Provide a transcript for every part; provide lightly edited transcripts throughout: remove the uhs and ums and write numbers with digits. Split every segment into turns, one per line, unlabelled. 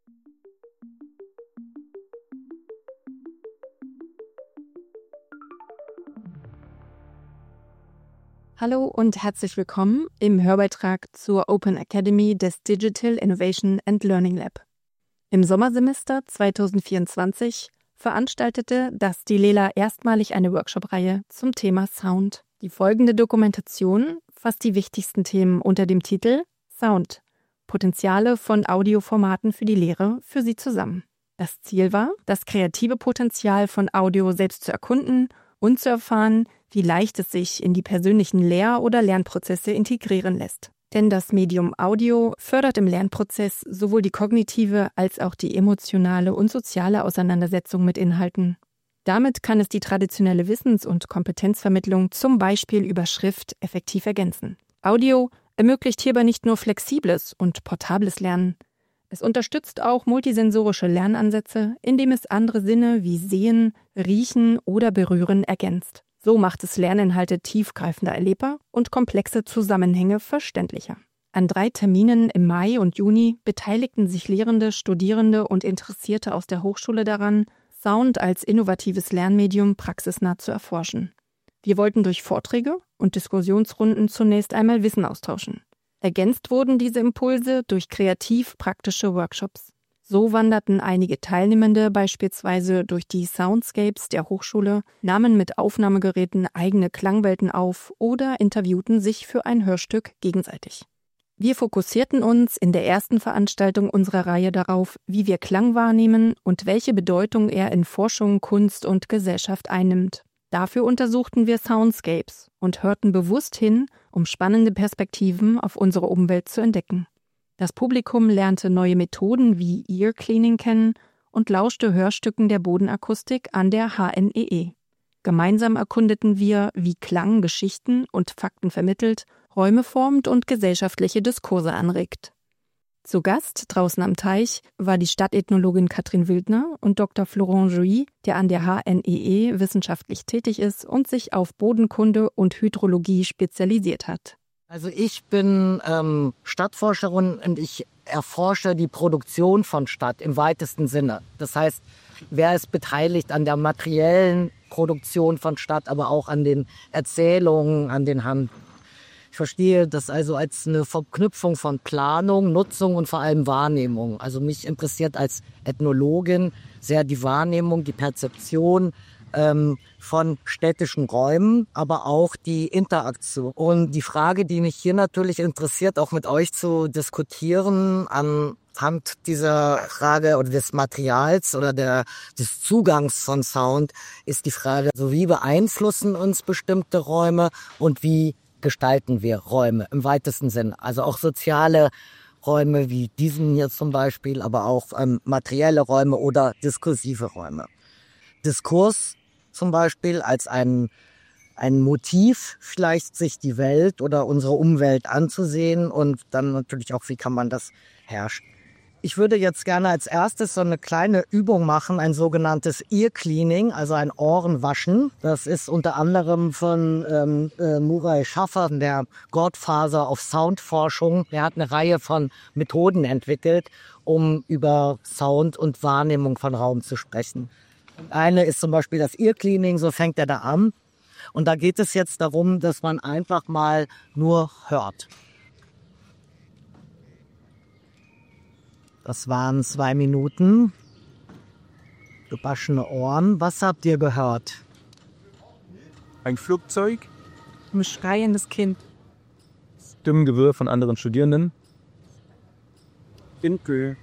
Hallo und herzlich willkommen im Hörbeitrag zur Open Academy des Digital Innovation and Learning Lab. Im Sommersemester 2024 veranstaltete das DILELA erstmalig eine Workshop-Reihe zum Thema Sound. Die folgende Dokumentation fasst die wichtigsten Themen unter dem Titel Sound – Potenziale von Audioformaten für die Lehre für Sie zusammen. Das Ziel war, das kreative Potenzial von Audio selbst zu erkunden und zu erfahren, wie leicht es sich in die persönlichen Lehr- oder Lernprozesse integrieren lässt. Denn das Medium Audio fördert im Lernprozess sowohl die kognitive als auch die emotionale und soziale Auseinandersetzung mit Inhalten. Damit kann es die traditionelle Wissens- und Kompetenzvermittlung zum Beispiel über Schrift effektiv ergänzen. Audio ermöglicht hierbei nicht nur flexibles und portables Lernen. Es unterstützt auch multisensorische Lernansätze, indem es andere Sinne wie Sehen, Riechen oder Berühren ergänzt. So macht es Lerninhalte tiefgreifender erlebbar und komplexe Zusammenhänge verständlicher. An 3 Terminen im Mai und Juni beteiligten sich Lehrende, Studierende und Interessierte aus der Hochschule daran, Sound als innovatives Lernmedium praxisnah zu erforschen. Wir wollten durch Vorträge und Diskussionsrunden zunächst einmal Wissen austauschen. Ergänzt wurden diese Impulse durch kreativ-praktische Workshops. So wanderten einige Teilnehmende beispielsweise durch die Soundscapes der Hochschule, nahmen mit Aufnahmegeräten eigene Klangwelten auf oder interviewten sich für ein Hörstück gegenseitig. Wir fokussierten uns in der ersten Veranstaltung unserer Reihe darauf, wie wir Klang wahrnehmen und welche Bedeutung er in Forschung, Kunst und Gesellschaft einnimmt. Dafür untersuchten wir Soundscapes und hörten bewusst hin, um spannende Perspektiven auf unsere Umwelt zu entdecken. Das Publikum lernte neue Methoden wie Ear Cleaning kennen und lauschte Hörstücken der Bodenakustik an der HNEE. Gemeinsam erkundeten wir, wie Klang Geschichten und Fakten vermittelt, Räume formt und gesellschaftliche Diskurse anregt. Zu Gast draußen am Teich war die Stadtethnologin Katrin Wildner und Dr. Florent Jouy, der an der HNEE wissenschaftlich tätig ist und sich auf Bodenkunde und Hydrologie spezialisiert hat.
Also ich bin Stadtforscherin und ich erforsche die Produktion von Stadt im weitesten Sinne. Das heißt, wer ist beteiligt an der materiellen Produktion von Stadt, aber auch an den Erzählungen, an den Handlungen. Ich verstehe das also als eine Verknüpfung von Planung, Nutzung und vor allem Wahrnehmung. Also mich interessiert als Ethnologin sehr die Wahrnehmung, die Perzeption von städtischen Räumen, aber auch die Interaktion. Und die Frage, die mich hier natürlich interessiert, auch mit euch zu diskutieren, anhand dieser Frage oder des Materials oder des Zugangs von Sound, ist die Frage, so wie beeinflussen uns bestimmte Räume und wie gestalten wir Räume im weitesten Sinn. Also auch soziale Räume wie diesen hier zum Beispiel, aber auch materielle Räume oder diskursive Räume. Diskurs zum Beispiel als ein Motiv, vielleicht sich die Welt oder unsere Umwelt anzusehen und dann natürlich auch, wie kann man das herrschen. Ich würde jetzt gerne als erstes so eine kleine Übung machen, ein sogenanntes Ear Cleaning, also ein Ohrenwaschen. Das ist unter anderem von Murray Schaffer, der Godfather of Soundforschung. Der hat eine Reihe von Methoden entwickelt, um über Sound und Wahrnehmung von Raum zu sprechen. Eine ist zum Beispiel das Ear Cleaning, so fängt er da an. Und da geht es jetzt darum, dass man einfach mal nur hört. Das waren 2 Minuten. Gewaschene Ohren. Was habt ihr gehört?
Ein Flugzeug.
Ein schreiendes Kind.
Stimmengewirr von anderen Studierenden. Windböe.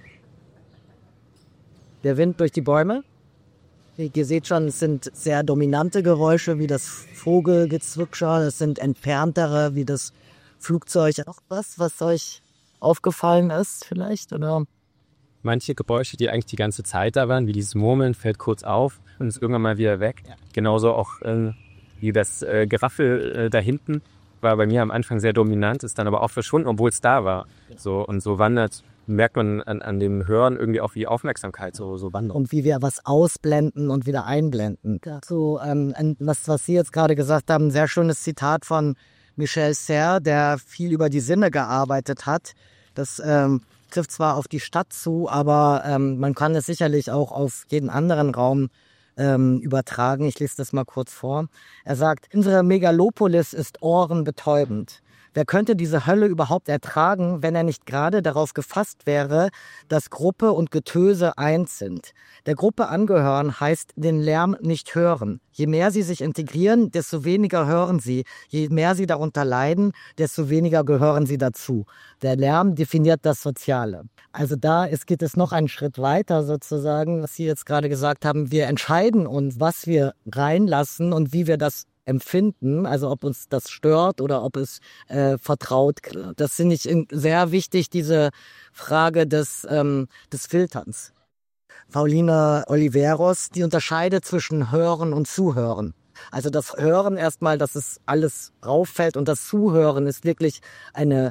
Der Wind durch die Bäume. Ihr seht schon, es sind sehr dominante Geräusche, wie das Vogelgezwitscher. Es sind entferntere, wie das Flugzeug. Noch was euch aufgefallen ist vielleicht, oder?
Manche Geräusche, die eigentlich die ganze Zeit da waren, wie dieses Murmeln, fällt kurz auf und ist irgendwann mal wieder weg. Ja. Genauso auch wie das Geraffel da hinten war bei mir am Anfang sehr dominant, ist dann aber auch verschwunden, obwohl es da war. So, und so merkt man an dem Hören irgendwie auch wie Aufmerksamkeit so wandert.
Und wie wir was ausblenden und wieder einblenden. Ja. So, was Sie jetzt gerade gesagt haben, ein sehr schönes Zitat von Michel Serres, der viel über die Sinne gearbeitet hat. Das trifft zwar auf die Stadt zu, aber man kann es sicherlich auch auf jeden anderen Raum übertragen. Ich lese das mal kurz vor. Er sagt, unsere Megalopolis ist ohrenbetäubend. Wer könnte diese Hölle überhaupt ertragen, wenn er nicht gerade darauf gefasst wäre, dass Gruppe und Getöse eins sind? Der Gruppe angehören heißt den Lärm nicht hören. Je mehr sie sich integrieren, desto weniger hören sie. Je mehr sie darunter leiden, desto weniger gehören sie dazu. Der Lärm definiert das Soziale. Also geht es noch einen Schritt weiter sozusagen, was Sie jetzt gerade gesagt haben. Wir entscheiden uns, was wir reinlassen und wie wir das empfinden, also ob uns das stört oder ob es vertraut. Das finde ich sehr wichtig, diese Frage des Filterns. Paulina Oliveros, die unterscheidet zwischen Hören und Zuhören. Also das Hören erstmal, dass es alles rauffällt, und das Zuhören ist wirklich eine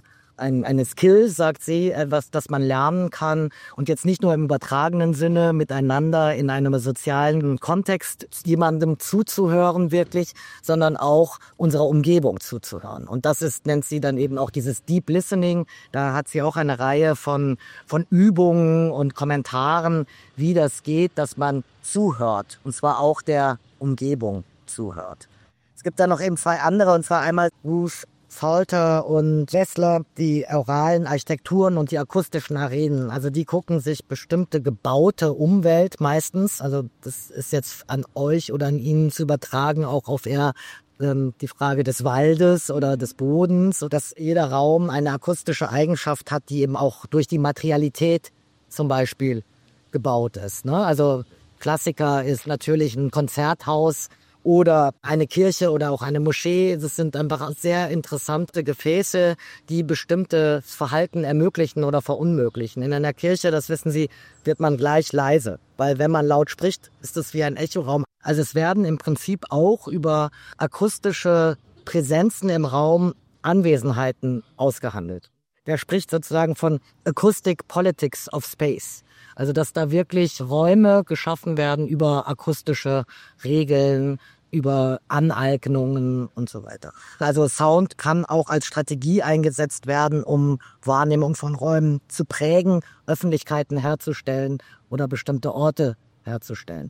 Skill, sagt sie, etwas, das man lernen kann, und jetzt nicht nur im übertragenen Sinne miteinander in einem sozialen Kontext jemandem zuzuhören wirklich, sondern auch unserer Umgebung zuzuhören. Und das nennt sie dann eben auch dieses Deep Listening. Da hat sie auch eine Reihe von Übungen und Kommentaren, wie das geht, dass man zuhört, und zwar auch der Umgebung zuhört. Es gibt da noch eben zwei andere, und zwar einmal Ruth Salter und Wessler, die oralen Architekturen und die akustischen Arenen. Also die gucken sich bestimmte gebaute Umwelt meistens, also das ist jetzt an euch oder an Ihnen zu übertragen, auch auf eher die Frage des Waldes oder des Bodens, sodass jeder Raum eine akustische Eigenschaft hat, die eben auch durch die Materialität zum Beispiel gebaut ist. Ne? Also Klassiker ist natürlich ein Konzerthaus oder eine Kirche oder auch eine Moschee. Das sind einfach sehr interessante Gefäße, die bestimmtes Verhalten ermöglichen oder verunmöglichen. In einer Kirche, das wissen Sie, wird man gleich leise, weil wenn man laut spricht, ist es wie ein Echoraum. Also es werden im Prinzip auch über akustische Präsenzen im Raum Anwesenheiten ausgehandelt. Der spricht sozusagen von Acoustic Politics of Space. Also dass da wirklich Räume geschaffen werden über akustische Regeln, über Aneignungen und so weiter. Also Sound kann auch als Strategie eingesetzt werden, um Wahrnehmung von Räumen zu prägen, Öffentlichkeiten herzustellen oder bestimmte Orte herzustellen.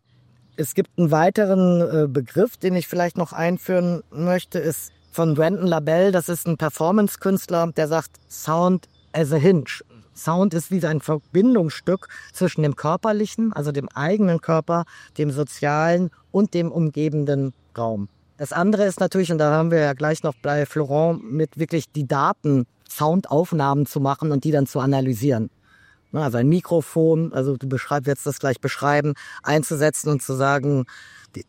Es gibt einen weiteren Begriff, den ich vielleicht noch einführen möchte, ist von Brandon LaBelle. Das ist ein Performance-Künstler, der sagt Sound as a hinge. Sound ist wie ein Verbindungsstück zwischen dem Körperlichen, also dem eigenen Körper, dem Sozialen und dem umgebenden Raum. Das andere ist natürlich, und da haben wir ja gleich noch bei Florent, mit wirklich die Daten, Soundaufnahmen zu machen und die dann zu analysieren. Also ein Mikrofon, also du wirst das gleich beschreiben, einzusetzen und zu sagen, die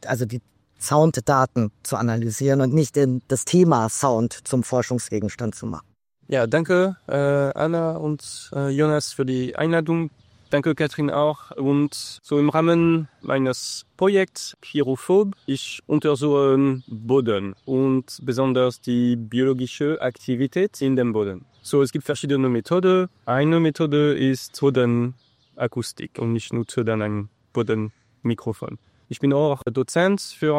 Sounddaten zu analysieren und nicht das Thema Sound zum Forschungsgegenstand zu machen.
Ja, danke Anna und Jonas für die Einladung. Danke Katrin auch. Und so im Rahmen meines Projekts Chirophob, ich untersuche Boden und besonders die biologische Aktivität in dem Boden. So, es gibt verschiedene Methoden. Eine Methode ist Bodenakustik und ich nutze dann ein Bodenmikrofon. Ich bin auch Dozent für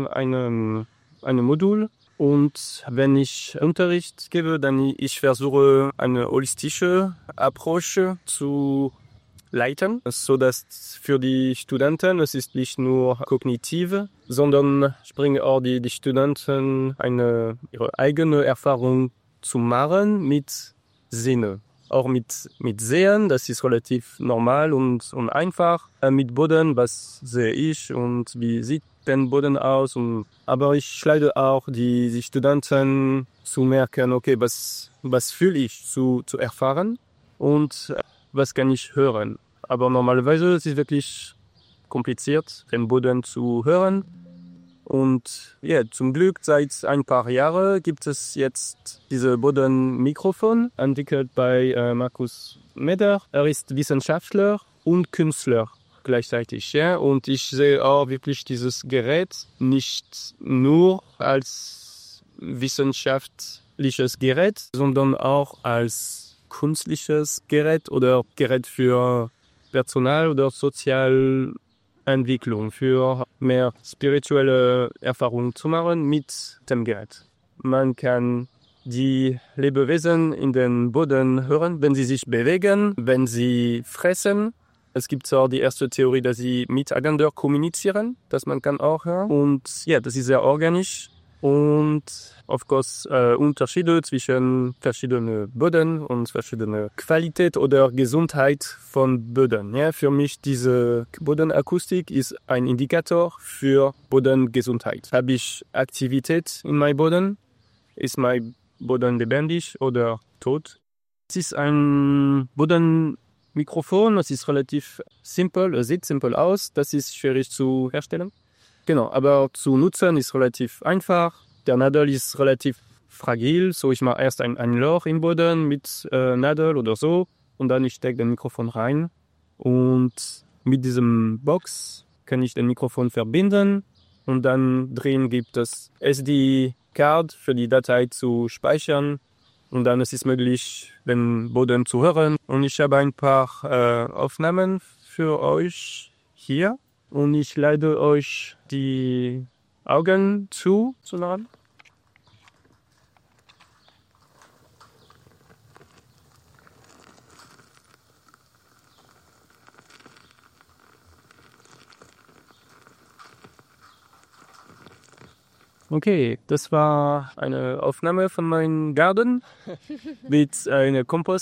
ein Modul. Und wenn ich Unterricht gebe, dann ich versuche eine holistische Approach zu leiten, so dass für die Studenten es ist nicht nur kognitiv, sondern ich bringe auch die Studenten ihre eigene Erfahrung zu machen mit Sinne. Auch mit Sehen, das ist relativ normal und einfach. Mit Boden, was sehe ich und wie sieht den Boden aus. Aber ich leite auch die Studenten zu merken, okay, was fühle ich zu erfahren und was kann ich hören. Aber normalerweise ist es wirklich kompliziert, den Boden zu hören. Und ja, zum Glück seit ein paar Jahren gibt es jetzt diese Bodenmikrofon, entwickelt bei Markus Meder. Er ist Wissenschaftler und Künstler gleichzeitig. Ja? Und ich sehe auch wirklich dieses Gerät nicht nur als wissenschaftliches Gerät, sondern auch als künstliches Gerät oder Gerät für Personal- oder Sozialentwicklung, für mehr spirituelle Erfahrungen zu machen mit dem Gerät. Man kann die Lebewesen in den Boden hören, wenn sie sich bewegen, wenn sie fressen. Es gibt auch die erste Theorie, dass sie miteinander kommunizieren, das man kann auch hören. Und ja, das ist sehr organisch. Und of course Unterschiede zwischen verschiedenen Böden und verschiedene Qualität oder Gesundheit von Böden. Ja, für mich diese Bodenakustik ist ein Indikator für Bodengesundheit. Habe ich Aktivität in meinem Boden? Ist mein Boden lebendig oder tot? Es ist ein Bodenmikrofon, es ist relativ simpel, es sieht simpel aus, das ist schwierig zu herstellen. Genau, aber zu nutzen ist relativ einfach. Der Nadel ist relativ fragil, so ich mache erst ein Loch im Boden mit Nadel oder so und dann ich stecke das Mikrofon rein und mit diesem Box kann ich das Mikrofon verbinden und dann drin gibt es SD-Card für die Datei zu speichern und dann ist es möglich, den Boden zu hören. Und ich habe ein paar Aufnahmen für euch hier. Und ich lade euch die Augen zu laden. Okay, das war eine Aufnahme von meinem Garten mit einer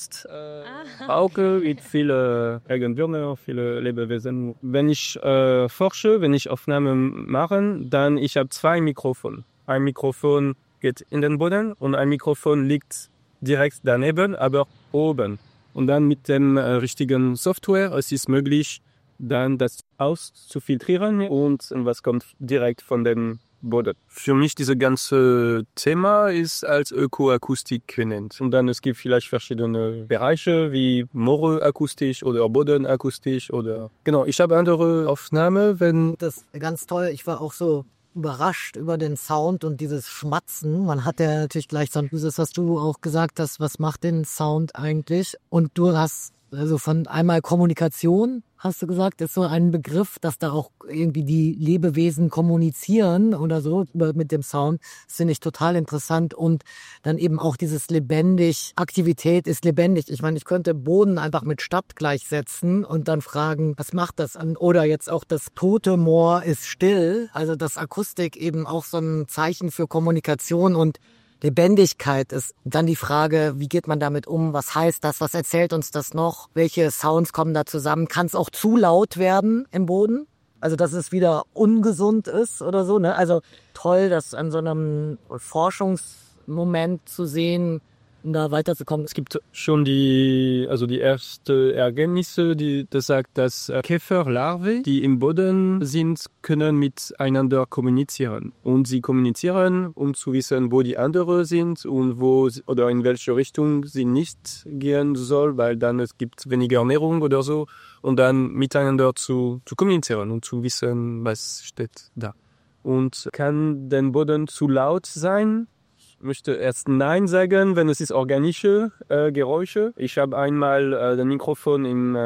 Komposthauke mit vielen Regenwürmer, viele Lebewesen. Wenn ich forsche, wenn ich Aufnahmen mache, dann ich habe 2 Mikrofone. Ein Mikrofon geht in den Boden und ein Mikrofon liegt direkt daneben, aber oben. Und dann mit dem richtigen Software es ist möglich, dann das auszufiltrieren und was kommt direkt von dem Boden. Für mich dieses ganze Thema ist als Ökoakustik genannt. Und dann es gibt vielleicht verschiedene Bereiche wie Moorakustisch oder Bodenakustisch oder genau. Ich habe andere Aufnahmen, wenn
Das ist ganz toll. Ich war auch so überrascht über den Sound und dieses Schmatzen. Man hat ja natürlich gleich so dieses, was du auch gesagt hast, was macht den Sound eigentlich? Und du hast also von einmal Kommunikation, hast du gesagt, ist so ein Begriff, dass da auch irgendwie die Lebewesen kommunizieren oder so mit dem Sound. Das finde ich total interessant. Und dann eben auch dieses lebendig, Aktivität ist lebendig. Ich meine, ich könnte Boden einfach mit Stadt gleichsetzen und dann fragen, was macht das an? Oder jetzt auch das tote Moor ist still. Also dass Akustik eben auch so ein Zeichen für Kommunikation und Lebendigkeit ist. Dann die Frage, wie geht man damit um? Was heißt das? Was erzählt uns das noch? Welche Sounds kommen da zusammen? Kann es auch zu laut werden im Boden? Also, dass es wieder ungesund ist oder so, ne? Also, toll, das an so einem Forschungsmoment zu sehen, um da weiterzukommen.
es gibt schon die ersten Ergebnisse, das sagt, dass Käferlarven, die im Boden sind, können miteinander kommunizieren. Und sie kommunizieren, um zu wissen, wo die anderen sind und oder in welche Richtung sie nicht gehen soll, weil dann es gibt weniger Ernährung oder so. Und dann miteinander zu kommunizieren und zu wissen, was steht da. Und kann der Boden zu laut sein? Ich möchte erst Nein sagen, wenn es ist organische Geräusche. Ich habe einmal das Mikrofon im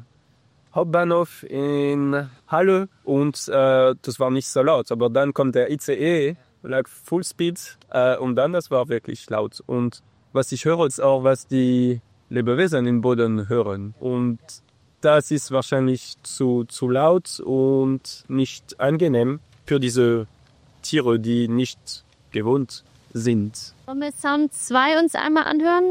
Hauptbahnhof in Halle und das war nicht so laut. Aber dann kommt der ICE, like Full Speed und dann das war wirklich laut. Und was ich höre, ist auch, was die Lebewesen im Boden hören. Und das ist wahrscheinlich zu laut und nicht angenehm für diese Tiere, die nicht gewohnt sind.
Wollen wir Sound 2 uns einmal anhören?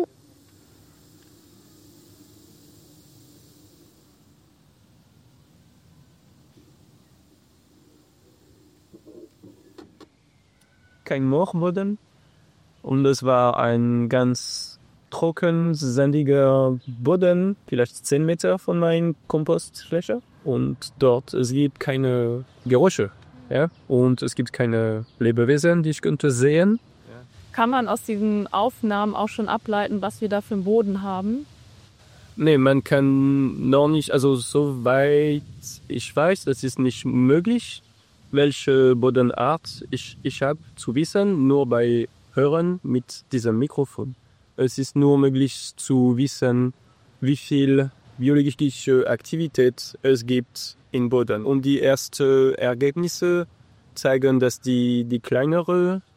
Kein Moorboden und es war ein ganz trocken, sandiger Boden, vielleicht 10 Meter von meiner Kompostfläche und dort es gibt keine Geräusche, ja? Und es gibt keine Lebewesen, die ich könnte sehen.
Kann man aus diesen Aufnahmen auch schon ableiten, was wir da für einen Boden haben?
Nee, man kann noch nicht, also soweit ich weiß, das ist nicht möglich, welche Bodenart ich habe zu wissen, nur bei Hören mit diesem Mikrofon. Es ist nur möglich zu wissen, wie viel biologische Aktivität es gibt im Boden. Und die ersten Ergebnisse zeigen, dass die kleineren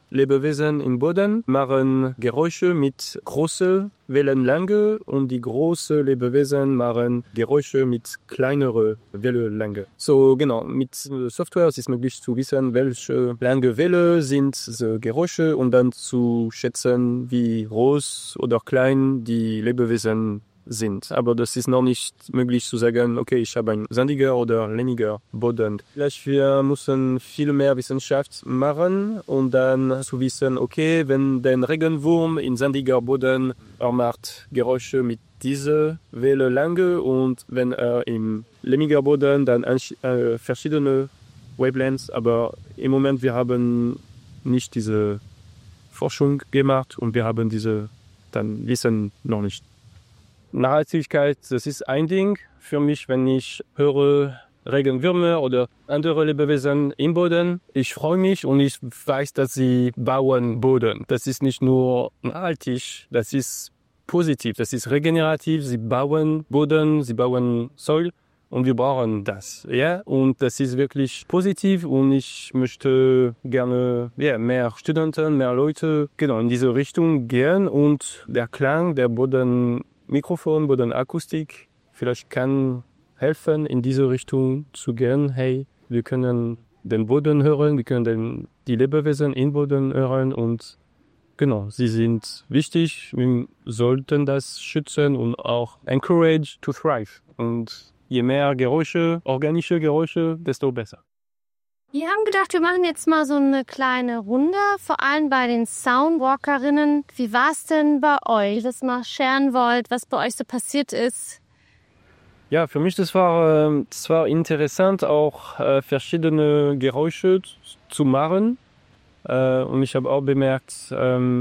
Lebewesen im Boden machen Geräusche mit großer Wellenlänge und die großen Lebewesen machen Geräusche mit kleinerer Wellenlänge. So genau, mit Software ist es möglich zu wissen, welche lange Welle sind diese Geräusche und dann zu schätzen, wie groß oder klein die Lebewesen sind. Aber das ist noch nicht möglich zu sagen, okay, ich habe einen sandiger oder lehmiger Boden. Vielleicht wir müssen viel mehr Wissenschaft machen und dann zu wissen, okay, wenn der Regenwurm in sandiger Boden macht Geräusche mit dieser Wellenlänge und wenn im lehmiger Boden dann verschiedene Wavelengths, aber im Moment wir haben nicht diese Forschung gemacht und wir haben diese dann Wissen noch nicht. Nachhaltigkeit, das ist ein Ding für mich, wenn ich höre Regenwürmer oder andere Lebewesen im Boden. Ich freue mich und ich weiß, dass sie bauen Boden. Das ist nicht nur nachhaltig, das ist positiv, das ist regenerativ. Sie bauen Boden, sie bauen Soil und wir brauchen das. Ja? Und das ist wirklich positiv und ich möchte gerne mehr Studenten, mehr Leute in diese Richtung gehen und der Klang, der Mikrofon, Bodenakustik, vielleicht kann helfen, in diese Richtung zu gehen. Hey, wir können den Boden hören, wir können die Lebewesen im Boden hören und sie sind wichtig. Wir sollten das schützen und auch encourage to thrive. Und je mehr Geräusche, organische Geräusche, desto besser.
Wir haben gedacht, wir machen jetzt mal so eine kleine Runde, vor allem bei den Soundwalkerinnen. Wie war es denn bei euch, dass ihr mal sharen wollt, was bei euch so passiert ist?
Ja, für mich das war interessant, auch verschiedene Geräusche zu machen. Und ich habe auch bemerkt,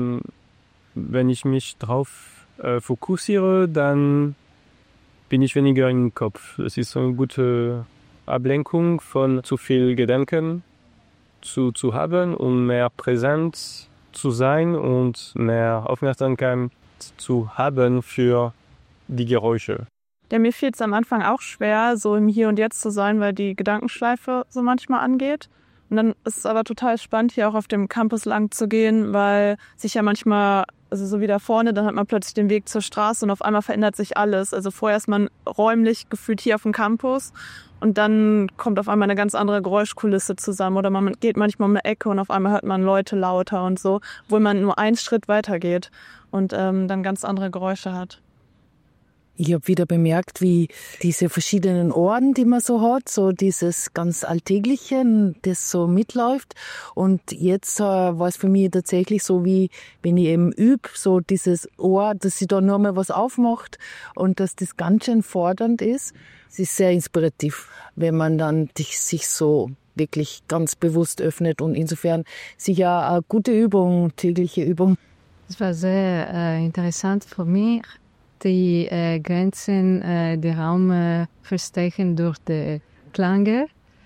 wenn ich mich darauf fokussiere, dann bin ich weniger im Kopf. Das ist so eine gute Ablenkung von zu viel Gedanken zu haben und mehr präsent zu sein und mehr Aufmerksamkeit zu haben für die Geräusche.
Ja, mir fiel es am Anfang auch schwer, so im Hier und Jetzt zu sein, weil die Gedankenschleife so manchmal angeht. Und dann ist es aber total spannend, hier auch auf dem Campus lang zu gehen, weil sich ja manchmal, also so wie da vorne, dann hat man plötzlich den Weg zur Straße und auf einmal verändert sich alles. Also vorher ist man räumlich gefühlt hier auf dem Campus und dann kommt auf einmal eine ganz andere Geräuschkulisse zusammen oder man geht manchmal um eine Ecke und auf einmal hört man Leute lauter und so, obwohl man nur einen Schritt weiter geht und dann ganz andere Geräusche hat.
Ich habe wieder bemerkt, wie diese verschiedenen Ohren, die man so hat, so dieses ganz Alltägliche, das so mitläuft. Und jetzt war es für mich tatsächlich so, wie wenn ich eben übe, so dieses Ohr, dass sie da nur mal was aufmacht und dass das ganz schön fordernd ist. Es ist sehr inspirativ, wenn man dann sich so wirklich ganz bewusst öffnet und insofern sicher eine gute Übung, tägliche Übung.
Es war sehr interessant für mich. Die Grenzen der Raum verstehen durch die Klänge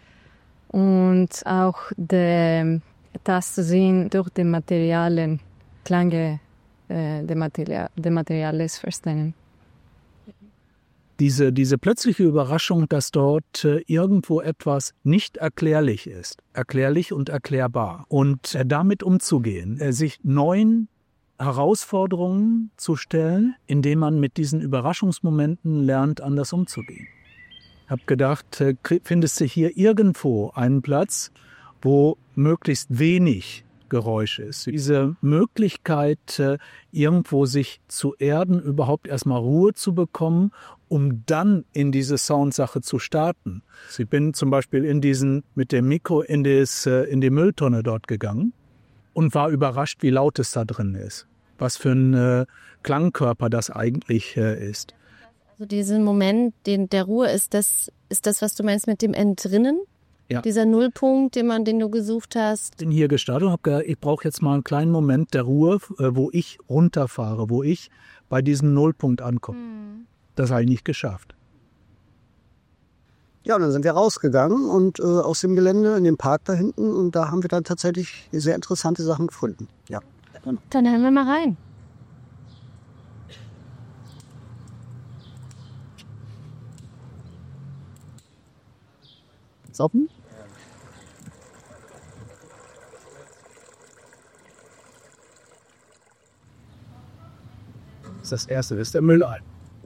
und auch der Tastsinn durch die Materialien, Klänge der Materials verstehen.
Diese plötzliche Überraschung, dass dort irgendwo etwas nicht erklärlich ist, erklärlich und erklärbar und damit umzugehen, sich neuen Herausforderungen zu stellen, indem man mit diesen Überraschungsmomenten lernt, anders umzugehen. Ich habe gedacht, findest du hier irgendwo einen Platz, wo möglichst wenig Geräusch ist. Diese Möglichkeit, irgendwo sich zu erden, überhaupt erstmal Ruhe zu bekommen, um dann in diese Soundsache zu starten. Ich bin zum Beispiel mit dem Mikro in die Mülltonne dort gegangen und war überrascht, wie laut es da drin ist. Was für ein Klangkörper das eigentlich ist.
Also diesen Moment der Ruhe, ist das, was du meinst mit dem Entrinnen?
Ja.
Dieser Nullpunkt, den du gesucht hast?
Ich bin hier gestartet und habe gedacht, ich brauche jetzt mal einen kleinen Moment der Ruhe, wo ich runterfahre, wo ich bei diesem Nullpunkt ankomme. Das habe ich nicht geschafft.
Ja, und dann sind wir rausgegangen und aus dem Gelände in den Park da hinten und da haben wir dann tatsächlich sehr interessante Sachen gefunden. Ja.
Dann hören wir mal rein.
Ist offen?
das erste ist der Mülleimer.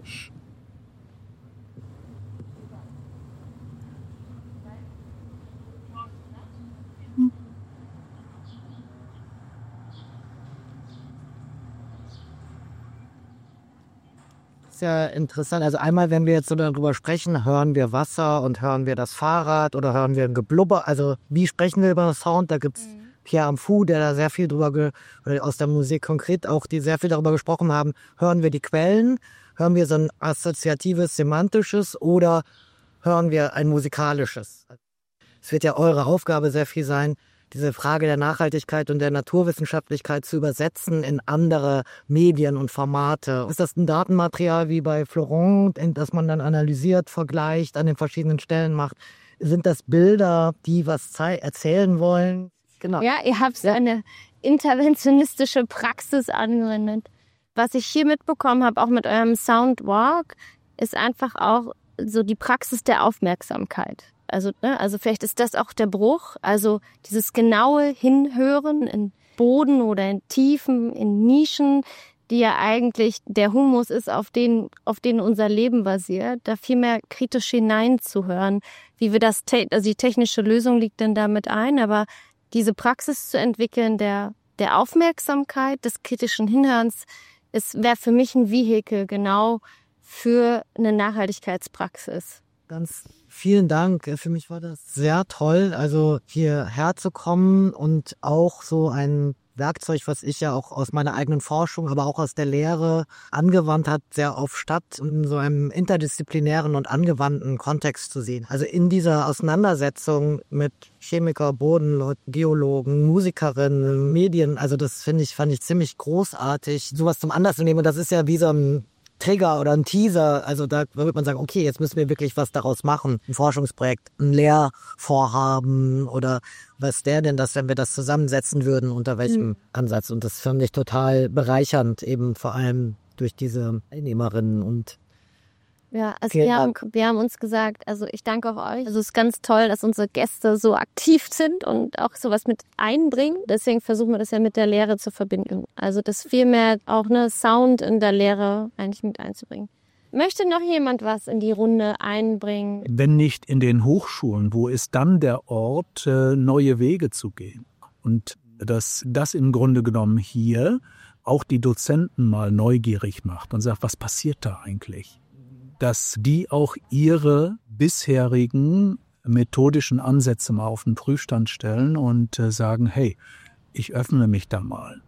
Ja interessant. Also einmal, wenn wir jetzt so darüber sprechen, hören wir Wasser und hören wir das Fahrrad oder hören wir ein Geblubber. Also wie sprechen wir über Sound? Da gibt's Pierre Amphoux, der da sehr viel drüber, aus der Musik konkret auch, die sehr viel darüber gesprochen haben. Hören wir die Quellen? Hören wir so ein assoziatives, semantisches oder hören wir ein musikalisches? Es wird ja eure Aufgabe sehr viel sein, diese Frage der Nachhaltigkeit und der Naturwissenschaftlichkeit zu übersetzen in andere Medien und Formate. Ist das ein Datenmaterial wie bei Florent, das man dann analysiert, vergleicht, an den verschiedenen Stellen macht? Sind das Bilder, die was erzählen wollen? Genau.
Ja, ihr habt eine interventionistische Praxis angewendet. Was ich hier mitbekommen habe, auch mit eurem Soundwalk, ist einfach auch so die Praxis der Aufmerksamkeit. Also vielleicht ist das auch der Bruch, also dieses genaue Hinhören in Boden oder in Tiefen, in Nischen, die ja eigentlich der Humus ist, auf denen unser Leben basiert, da viel mehr kritisch hineinzuhören. Wie wir das, also die technische Lösung liegt dann damit ein, aber diese Praxis zu entwickeln der Aufmerksamkeit, des kritischen Hinhörens, wäre für mich ein Vehikel genau für eine Nachhaltigkeitspraxis.
Ganz vielen Dank. Für mich war das sehr toll, also hierher zu kommen und auch so ein Werkzeug, was ich ja auch aus meiner eigenen Forschung, aber auch aus der Lehre angewandt hat, sehr auf Stadt in so einem interdisziplinären und angewandten Kontext zu sehen. Also in dieser Auseinandersetzung mit Chemiker, Bodenleuten, Geologen, Musikerinnen, Medien, also das fand ich ziemlich großartig, sowas zum Anlass zu nehmen. Und das ist ja wie so ein Trigger oder ein Teaser, also da wird man sagen, okay, jetzt müssen wir wirklich was daraus machen. Ein Forschungsprojekt, ein Lehrvorhaben oder was wäre denn das, wenn wir das zusammensetzen würden, unter welchem Ansatz? Und das fand ich total bereichernd, eben vor allem durch diese Teilnehmerinnen und
ja, also wir haben uns gesagt, also ich danke auch euch. Also es ist ganz toll, dass unsere Gäste so aktiv sind und auch sowas mit einbringen. Deswegen versuchen wir das ja mit der Lehre zu verbinden. Also das viel mehr auch Sound in der Lehre eigentlich mit einzubringen. Möchte noch jemand was in die Runde einbringen?
Wenn nicht in den Hochschulen, wo ist dann der Ort, neue Wege zu gehen? Und dass das im Grunde genommen hier auch die Dozenten mal neugierig macht und sagt, was passiert da eigentlich? Dass die auch ihre bisherigen methodischen Ansätze mal auf den Prüfstand stellen und sagen, hey, ich öffne mich da mal.